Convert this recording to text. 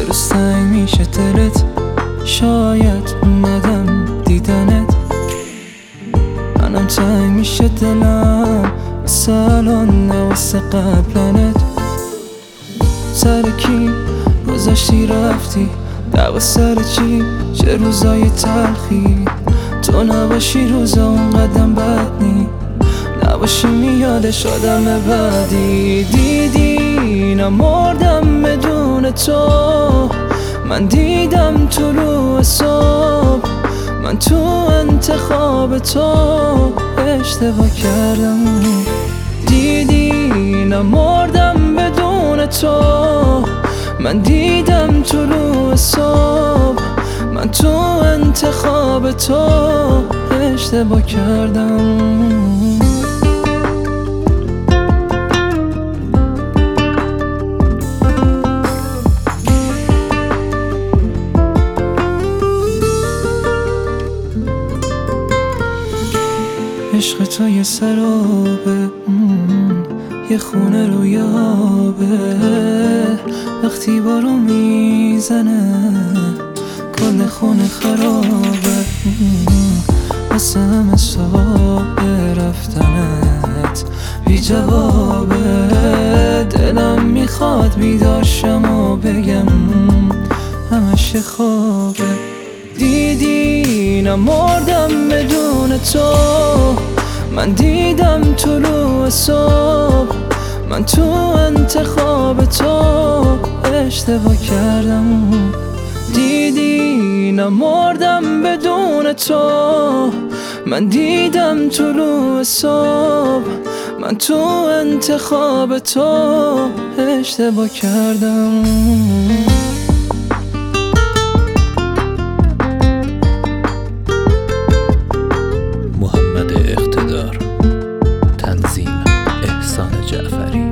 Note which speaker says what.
Speaker 1: یه روز تنگ میشه دلت، شاید اومدم دیدنت. منم تنگ میشه دلم واسه الان نه واسه قبلنت. سر کی گذاشتی رفتی، دعوا سر چی، چه روزای تلخی. تو نباشی روزا اون قدم بد نی، نباشی میادش آدم بدی. دیدی نمردم بدون تو، من دیدم طلوع صبح، من تو انتخاب تو اشتباه کردم. دیدی نمردم بدون تو، من دیدم طلوع صبح، من تو انتخاب تو اشتباه کردم. عشق تو یه سرابه، یه خونه رو یابه. وقتی بارون میزنه کل خونه خرابه. واسه همه صبح رفتنت بی جوابه. دلم میخواد بیداشم و بگم همش خوابه. دیدی نمردم بدون تو، من دیدم طلوع صبح، من تو انتخاب تو اشتباه کردم. دیدی نمردم بدون تو، من دیدم طلوع صبح، من تو انتخاب تو اشتباه کردم.
Speaker 2: محمد اقتدار، تنظیم احسان جعفری.